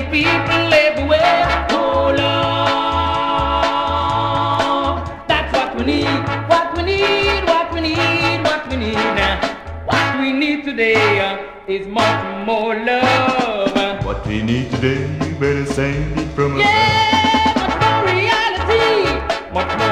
people everywhere. Oh Lord, that's what we need, what we need, what we need, what we need. What we need today is much more love. What we need today, you better sing it from us. Yeah, much more reality, much more